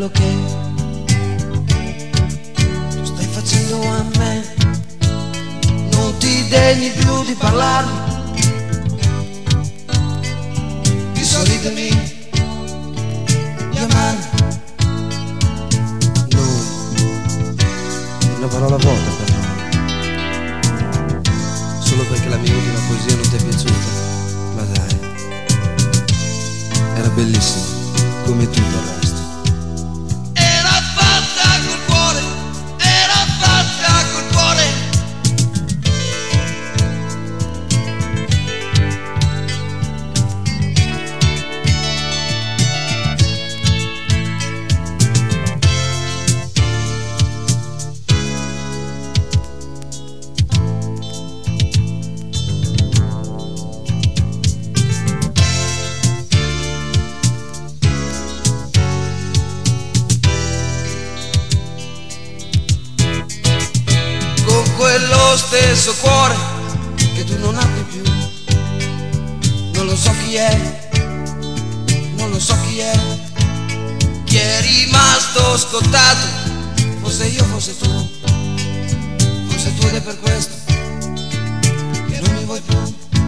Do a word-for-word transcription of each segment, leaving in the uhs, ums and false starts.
quello che tu stai facendo a me. Non ti degni più di parlarmi, di sorridermi, di amarmi. Noi, una parola vuota per noi, solo perché la mia ultima poesia non ti è piaciuta. Ma dai, era bellissima, come tu del resto. Era fatta col cuore, era fatta col cuore. Quello stesso cuore che tu non apri più. Non lo so chi è, non lo so chi è, chi è rimasto scottato. Forse io, forse tu, forse tu, ed è per questo che non mi vuoi più.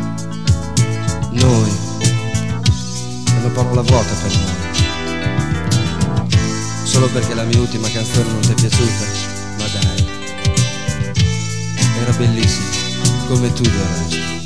Noi, è una parola vuota per noi, solo perché la mia ultima canzone non ti è piaciuta. Ma dai, era bellissima, come tu del resto.